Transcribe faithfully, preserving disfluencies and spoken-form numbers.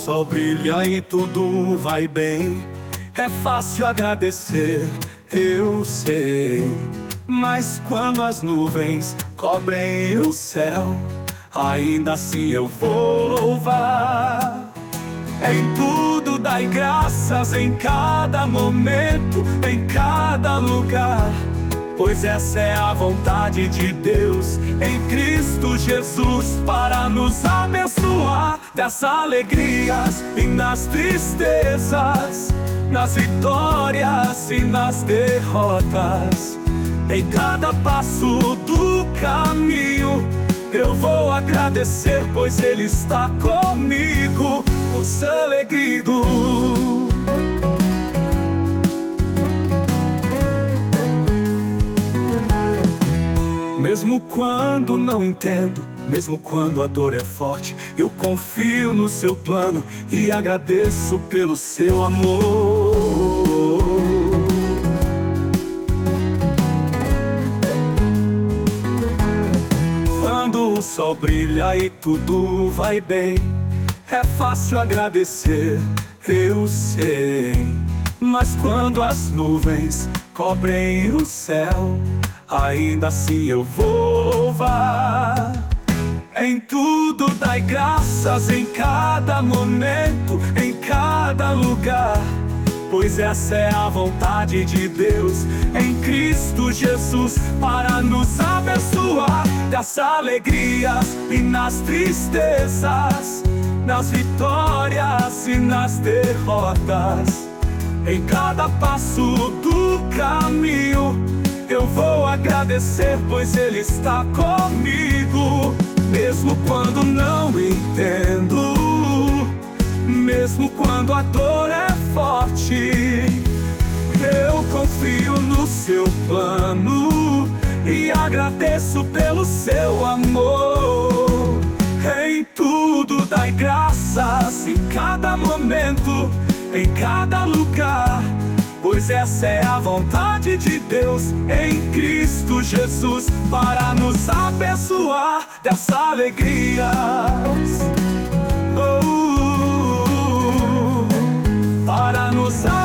sol brilha e tudo vai bem, é fácil agradecer, eu sei. Mas quando as nuvens cobrem o céu, ainda assim eu vou louvar. Em tudo dai graças, em cada momento, em cada lugar, pois essa é a vontade de Deus em Cristo Jesus, para nos abençoar das alegrias e nas tristezas, nas vitórias e nas derrotas. Em cada passo do caminho eu vou agradecer, pois Ele está comigo, o Salegrido. Mesmo quando não entendo, mesmo quando a dor é forte, eu confio no seu plano e agradeço pelo seu amor. Quando o sol brilha e tudo vai bem, é fácil agradecer, eu sei. Mas quando as nuvens cobrem o céu, ainda assim eu vou louvar. Em tudo dai graças, em cada momento, em cada lugar, pois essa é a vontade de Deus em Cristo Jesus, para nos abençoar das alegrias e nas tristezas, nas vitórias e nas derrotas. Em cada passo do caminho eu vou agradecer, pois Ele está comigo. Mesmo quando não entendo, mesmo quando a dor é forte, eu confio no seu plano e agradeço pelo seu amor. Em tudo dai graças, em cada momento, em cada lugar, pois essa é a vontade de Deus em Cristo Jesus, para nos abençoar das alegrias, oh, para nos abençoar